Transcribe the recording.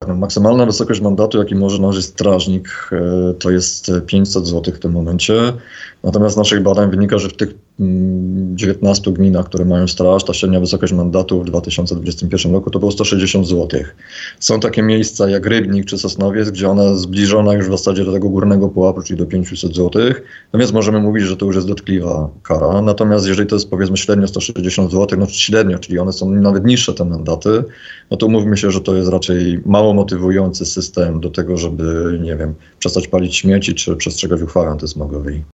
No, maksymalna wysokość mandatu, jaki może nałożyć strażnik, to jest 500 zł w tym momencie. Natomiast z naszych badań wynika, że w tych 19 gminach, które mają straż, ta średnia wysokość mandatu w 2021 roku to było 160 zł. Są takie miejsca jak Rybnik czy Sosnowiec, gdzie ona zbliżona już w zasadzie do tego górnego pułapu, czyli do 500 zł. No więc możemy mówić, że to już jest dotkliwa kara. Natomiast jeżeli to jest powiedzmy średnio 160 zł, no średnio, czyli one są nawet niższe te mandaty, no to umówmy się, że to jest raczej mało motywujący system do tego, żeby, nie wiem, przestać palić śmieci czy przestrzegać uchwały antysmogowej.